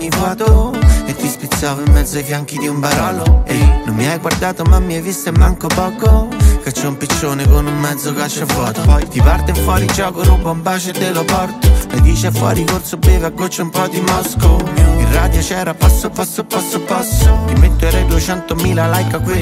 mi foto e ti spizzavo in mezzo ai fianchi di un barolo. Ehi, non mi hai guardato ma mi hai visto e manco poco, che c'è un piccione con un mezzo calcio vuoto. Poi ti parte fuori gioco, ruba un bacio e te lo porto. E dice fuori corso beve a goccia un po' di Mosco. In radio c'era passo passo passo passo, ti metterei 200.000 like a quella